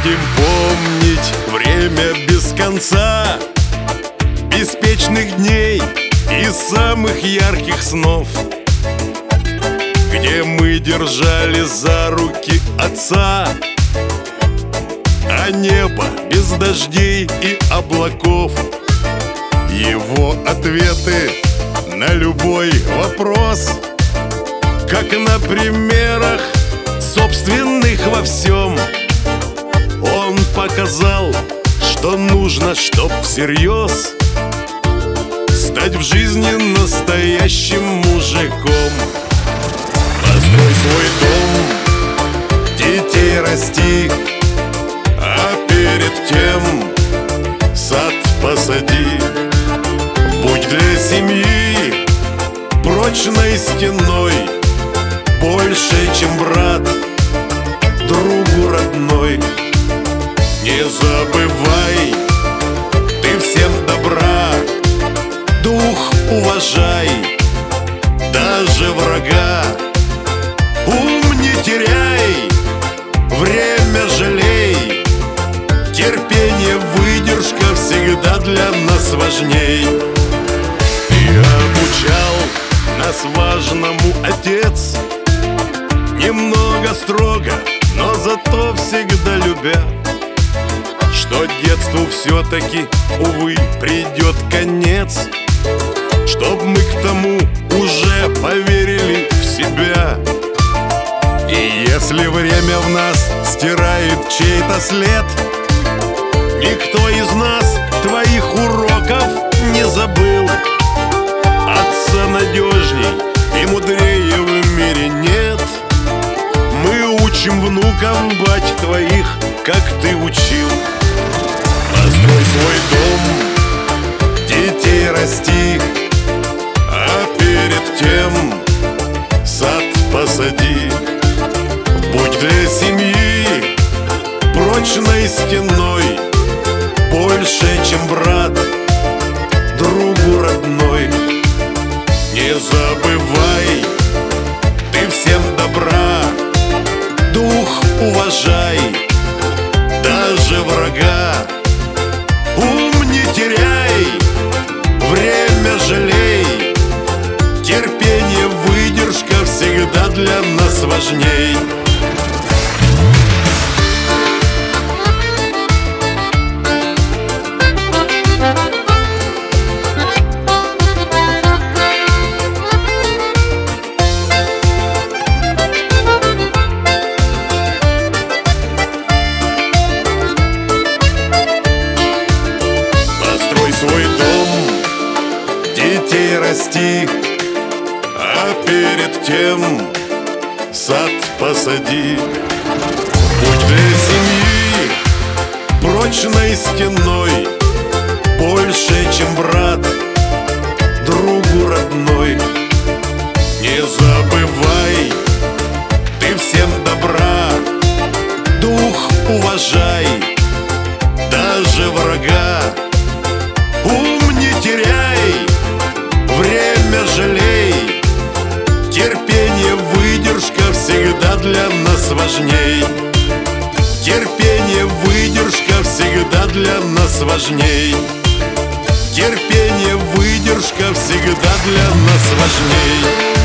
будем помнить время без конца, беспечных дней и самых ярких снов, где мы держали за руки отца, а небо без дождей и облаков, его ответы на любой вопрос, как на примерах собственных во всем. Он показал, что нужно, чтоб всерьез стать в жизни настоящим мужиком. Построй свой дом, детей расти, а перед тем сад посади. Будь для семьи прочной стеной, больше, чем брат другу родной. Не забывай, ты всем добра, дух уважай, даже врага. Ум не теряй, время жалей, терпение, выдержка всегда для нас важней. Ты обучал нас важному отец, немного строго, но зато всегда любя, что детству все-таки, увы, придет конец, чтоб мы к тому уже поверили в себя. И если время в нас стирает чей-то след, никто из нас твоих уроков не забыл. Отца надежней и мудрее в мире нет. Мы учим внуков бать твоих, как ты учил. Построй свой дом, детей расти, а перед тем сад посади. Будь для семьи прочной стеной, больше, чем брат другу родной. Не забывай, ты всем добра, дух уважай, даже врага. Ум не теряй, время жалей, терпение, выдержка всегда для нас важней. Свой дом, детей расти, а перед тем сад посади. Будь для семьи прочной стеной, больше, чем брат другу родной. Не забывай, ты всем добра, дух уважай, даже врага. Ум не теряй, время жалей, терпение, выдержка всегда для нас важней. Терпение, выдержка всегда для нас важней. Терпение, выдержка всегда для нас важней.